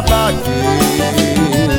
acaba aqui.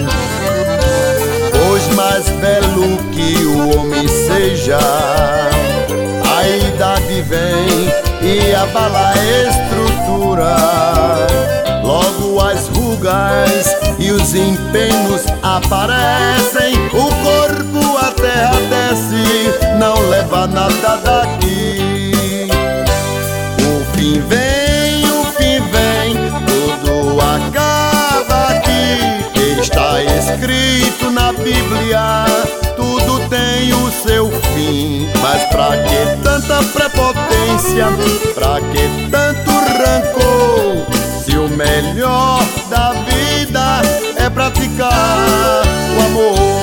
Pois mais belo que o homem seja, a idade vem e abala a estrutura. Logo as rugas e os empenos aparecem, o corpo a terra desce, não leva nada daqui. O fim vem, tudo acaba aqui. Está escrito na Bíblia, tudo tem o seu fim. Mas pra que tanta prepotência? Pra que tanto rancor? Se o melhor da vida é praticar o amor.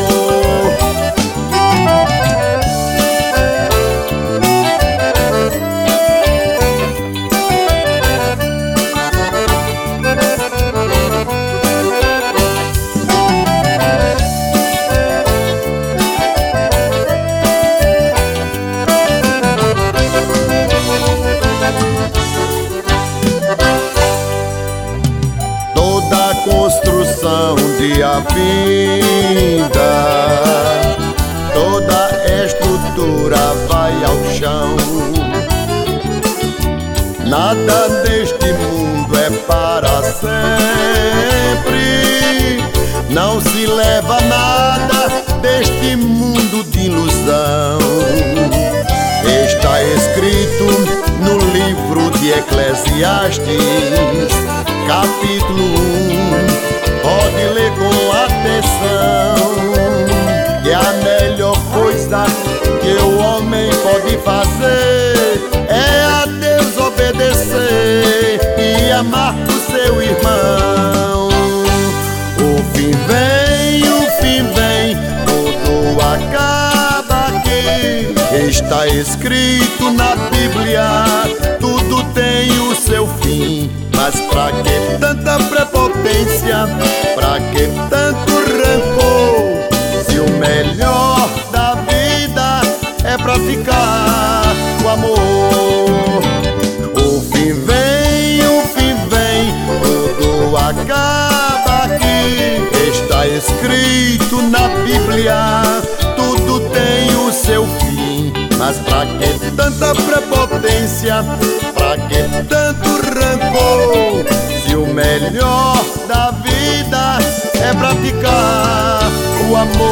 Construção de a vida, toda estrutura vai ao chão. Nada deste mundo é para sempre, não se leva nada deste mundo de ilusão. Está escrito no livro de Eclesiastes, capítulo 1, pode ler com atenção, que a melhor coisa que o homem pode fazer é a Deus obedecer e amar o seu irmão. O fim vem, tudo acaba aqui. Está escrito na Bíblia, tudo tem o seu fim. Mas pra que tanta prepotência? Pra que tanto rancor? Se o melhor da vida é praticar o amor. O fim vem, tudo acaba aqui. Está escrito na Bíblia, tudo tem o seu fim. Mas pra que tanta prepotência? Pra que tanto rancor? Se o melhor da vida é praticar o amor.